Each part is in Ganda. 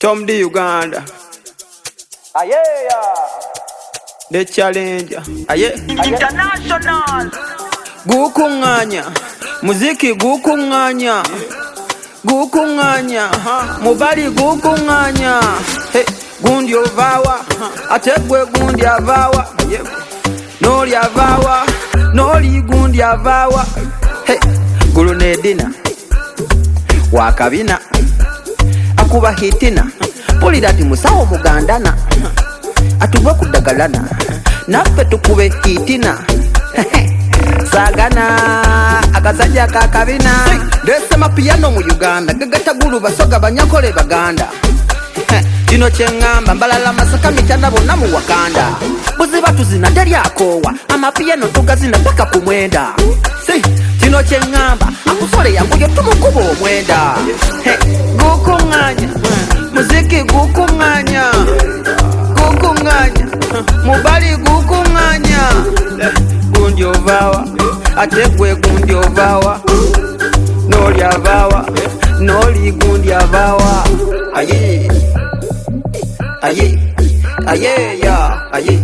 Tom the Uganda. The Challenger. International. Gukunganya. Muziki gukunganya. Gukunganya. Mubali gukunganya. Hey, gundi ovawa. Ategwe gundi avawa. Noli avawa. Noli gundi avawa. Hey, Gulunedina. Wakabina. Akuba hitina. Polidati musawo mugandana. Atuwa kudagalana. Naffe tukube hitina. Sagana akasajja kakabina. Ndese mapiano mu Uganda gagata gulu basoga banyakole baganda. Kino kyengamba mbalala masaka mitanda bonna mu Wakanda. Buziba tuzina teri akowa amapiano tugazina paka ku mwenda. Kino kyengamba akusole yanguyo tumukuba omwenda. Gukunganya muziki gukunganya. Gukunganya mubali gukunganya. Gundi ovawa ategwe gundi ovawa. Noli avawa noli gundi avawa. Aye aye aye ya aye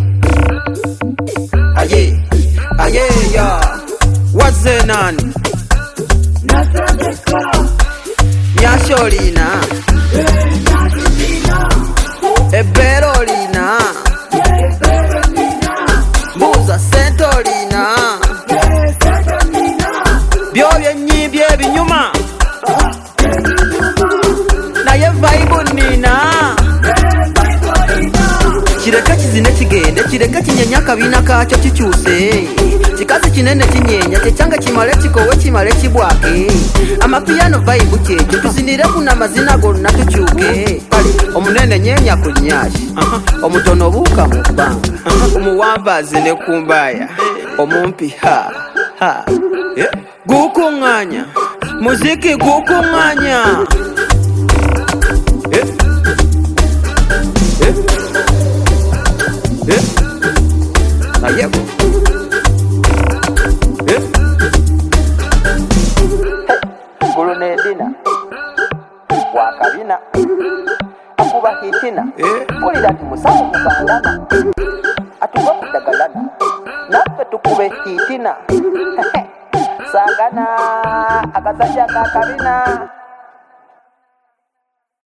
aye aye ya. Waze nani Nyasholina Eberolina Buza Sentolina Byo byenyi bye binyuma Naye vibe nina Kireka kizine kigende kireka kinyenya kabina kacyo kicyuse. Kikazi kinene kinyenya cyanga kimale kikowe kimale kibwake. Amapiano vibe cyeje tuzinire kuna mazina go natucyuke. Kali omunene nyenya kunyashi. Omutono buka mu banga. Umuwambaze ne kumbaya. Omumpi ha. Gukunganya muziki gukunganya. Ayego Gulunedina Wakabina Akuba hitina Polidati musawo mugandana Atuwa kudagalana Naffe tukube hitina Sagana akasajja kakabina.